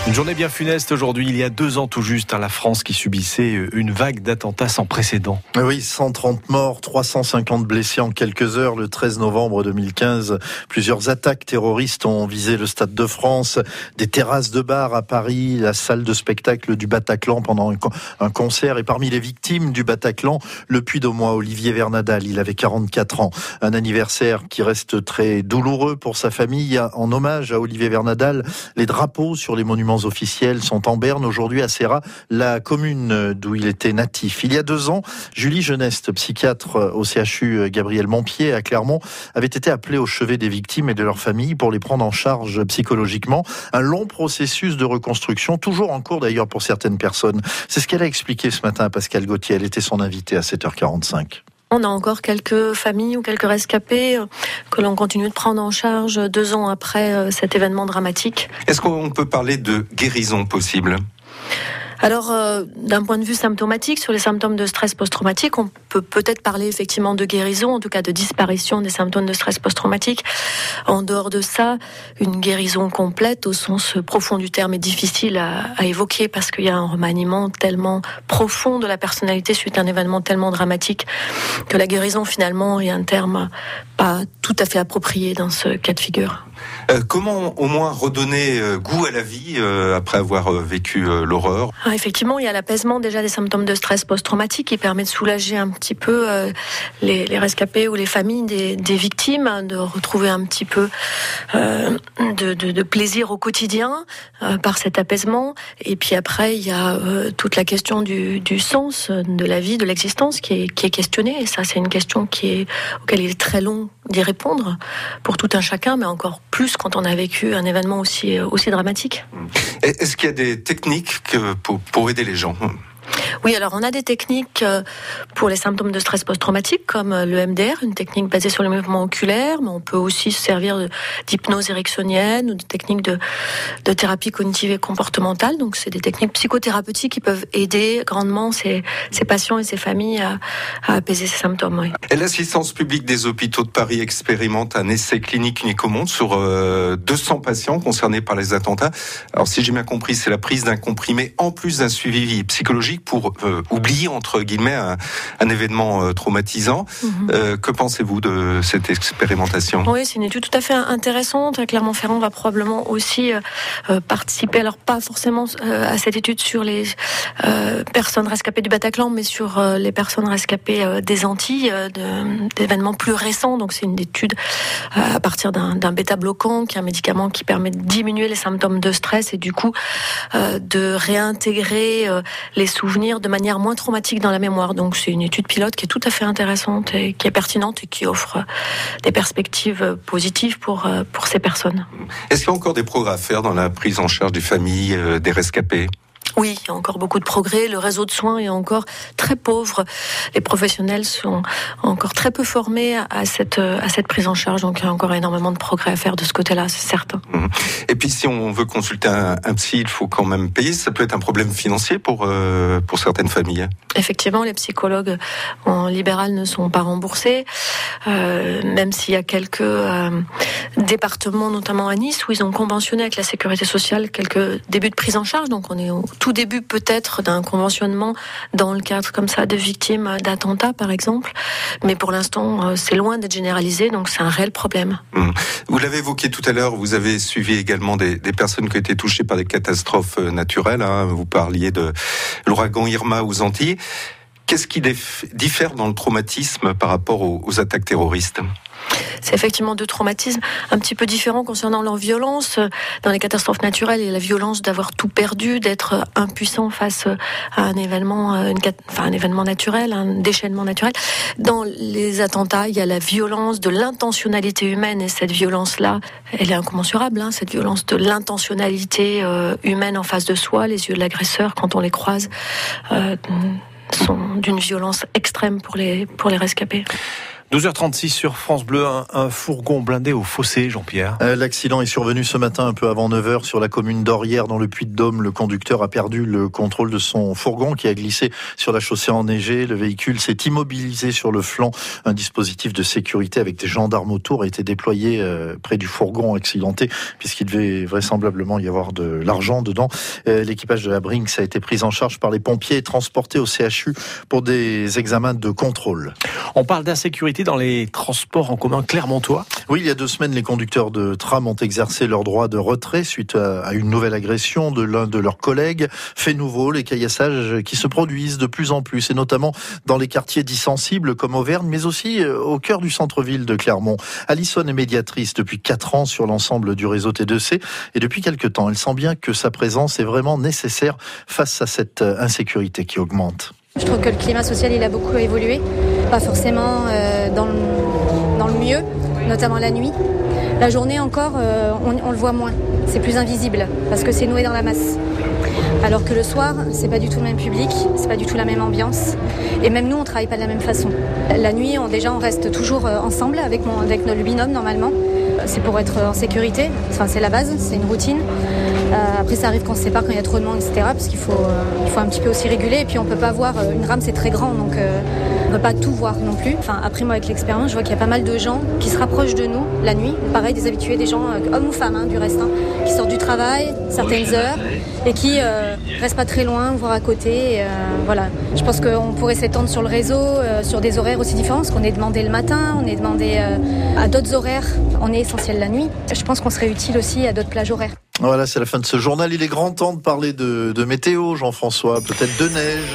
Une journée bien funeste aujourd'hui, il y a 2 ans tout juste, la France qui subissait une vague d'attentats sans précédent. Oui, 130 morts, 350 blessés en quelques heures. Le 13 novembre 2015, plusieurs attaques terroristes ont visé le Stade de France, des terrasses de bar à Paris, la salle de spectacle du Bataclan pendant un concert. Et parmi les victimes du Bataclan, le Puy-de-Dômois, Olivier Vernadal, il avait 44 ans. Un anniversaire qui reste très douloureux pour sa famille. En hommage à Olivier Vernadal, les drapeaux sur les monuments officiels sont en berne aujourd'hui à Serra, la commune d'où il était natif. Il y a 2 ans, Julie Geneste, psychiatre au CHU Gabriel Montpied à Clermont, avait été appelée au chevet des victimes et de leurs familles pour les prendre en charge psychologiquement. Un long processus de reconstruction, toujours en cours d'ailleurs pour certaines personnes. C'est ce qu'elle a expliqué ce matin à Pascal Gauthier. Elle était son invitée à 7h45. On a encore quelques familles ou quelques rescapés que l'on continue de prendre en charge 2 ans après cet événement dramatique. Est-ce qu'on peut parler de guérison possible ? Alors, d'un point de vue symptomatique, sur les symptômes de stress post-traumatique, on peut peut-être parler effectivement de guérison, en tout cas de disparition des symptômes de stress post-traumatique. En dehors de ça, une guérison complète, au sens profond du terme, est difficile à évoquer parce qu'il y a un remaniement tellement profond de la personnalité suite à un événement tellement dramatique que la guérison, finalement, est un terme pas tout à fait approprié dans ce cas de figure. Comment au moins redonner goût à la vie après avoir vécu l'horreur ? Effectivement, il y a l'apaisement déjà des symptômes de stress post-traumatique qui permet de soulager un petit peu les rescapés ou les familles des victimes, de retrouver un petit peu de plaisir au quotidien par cet apaisement. Et puis après, il y a toute la question du sens de la vie, de l'existence qui est questionnée. Et ça, c'est une question auquel il est très long d'y répondre pour tout un chacun, mais encore plus quand on a vécu un événement aussi dramatique. Est-ce qu'il y a des techniques pour aider les gens ? Oui, alors on a des techniques pour les symptômes de stress post-traumatique comme le MDR, une technique basée sur le mouvement oculaire, mais on peut aussi se servir d'hypnose ericksonienne ou de techniques de thérapie cognitive et comportementale. Donc c'est des techniques psychothérapeutiques qui peuvent aider grandement ces patients et ces familles à apaiser ces symptômes. Oui. Et l'assistance publique des hôpitaux de Paris expérimente un essai clinique unique au monde sur 200 patients concernés par les attentats. Alors si j'ai bien compris, c'est la prise d'un comprimé en plus d'un suivi psychologique pour oublier, entre guillemets, un événement traumatisant. Que pensez-vous de cette expérimentation ? Oui, c'est une étude tout à fait intéressante. Clermont-Ferrand va probablement aussi participer, alors pas forcément à cette étude sur les personnes rescapées du Bataclan, mais sur les personnes rescapées des Antilles, d'événements plus récents. Donc c'est une étude à partir d'un bêta-bloquant, qui est un médicament qui permet de diminuer les symptômes de stress et du coup de réintégrer les souvenirs de manière moins traumatique dans la mémoire. Donc c'est une étude pilote qui est tout à fait intéressante et qui est pertinente et qui offre des perspectives positives pour ces personnes. Est-ce qu'il y a encore des progrès à faire dans la prise en charge des familles des rescapés ? Oui, il y a encore beaucoup de progrès. Le réseau de soins est encore très pauvre. Les professionnels sont encore très peu formés à cette prise en charge. Donc il y a encore énormément de progrès à faire de ce côté-là, c'est certain. Et puis si on veut consulter un psy, il faut quand même payer. Ça peut être un problème financier pour certaines familles. Effectivement, les psychologues en libéral ne sont pas remboursés, même s'il y a quelques départements, notamment à Nice, où ils ont conventionné avec la sécurité sociale quelques débuts de prise en charge. Donc on est au tout début peut-être d'un conventionnement dans le cadre comme ça de victimes d'attentats par exemple, mais pour l'instant c'est loin d'être généralisé, donc c'est un réel problème. Vous l'avez évoqué tout à l'heure, vous avez suivi également des personnes qui ont été touchées par des catastrophes naturelles, vous parliez de l'ouragan Irma aux Antilles. Qu'est-ce qui diffère dans le traumatisme par rapport aux attaques terroristes ? C'est effectivement 2 traumatismes un petit peu différents concernant leur violence. Dans les catastrophes naturelles, il y a la violence d'avoir tout perdu, d'être impuissant face à un événement, un événement naturel, un déchaînement naturel. Dans les attentats, il y a la violence de l'intentionnalité humaine, et cette violence-là, elle est incommensurable, cette violence de l'intentionnalité humaine en face de soi, les yeux de l'agresseur, quand on les croise, sont d'une violence extrême pour les rescapés. 12h36 sur France Bleu, un fourgon blindé au fossé, Jean-Pierre. L'accident est survenu ce matin un peu avant 9h sur la commune d'Orrières dans le Puy-de-Dôme. Le conducteur a perdu le contrôle de son fourgon qui a glissé sur la chaussée enneigée. Le véhicule s'est immobilisé sur le flanc. Un dispositif de sécurité avec des gendarmes autour a été déployé près du fourgon accidenté puisqu'il devait vraisemblablement y avoir de l'argent dedans. L'équipage de la Brinks a été pris en charge par les pompiers et transporté au CHU pour des examens de contrôle. On parle d'insécurité dans les transports en commun clermontois. Oui, il y a 2 semaines, les conducteurs de tram ont exercé leur droit de retrait suite à une nouvelle agression de l'un de leurs collègues. Fait nouveau, les caillassages qui se produisent de plus en plus, et notamment dans les quartiers dits sensibles comme Auvergne, mais aussi au cœur du centre-ville de Clermont. Alison est médiatrice depuis 4 ans sur l'ensemble du réseau T2C, et depuis quelque temps, elle sent bien que sa présence est vraiment nécessaire face à cette insécurité qui augmente. Je trouve que le climat social il a beaucoup évolué, pas forcément dans le mieux, notamment la nuit. La journée encore, on le voit moins, c'est plus invisible parce que c'est noué dans la masse. Alors que le soir, c'est pas du tout le même public, c'est pas du tout la même ambiance, et même nous on travaille pas de la même façon. La nuit, on reste toujours ensemble avec notre binôme normalement. C'est pour être en sécurité, enfin, c'est la base, c'est une routine. Après ça arrive qu'on se sépare quand il y a trop de monde, etc. Parce qu'il faut un petit peu aussi réguler. Et puis on peut pas voir, une rame c'est très grand, donc on peut pas tout voir non plus. Enfin, après moi avec l'expérience, je vois qu'il y a pas mal de gens qui se rapprochent de nous la nuit. Pareil, des habitués, des gens, hommes ou femmes du reste, qui sortent du travail, certaines heures, et qui restent pas très loin, voire à côté. Voilà. Je pense qu'on pourrait s'étendre sur le réseau, sur des horaires aussi différents, parce qu'on est demandé le matin, on est demandé à d'autres horaires. On est essentiel la nuit. Je pense qu'on serait utile aussi à d'autres plages horaires. Voilà, c'est la fin de ce journal. Il est grand temps de parler de météo, Jean-François, peut-être de neige.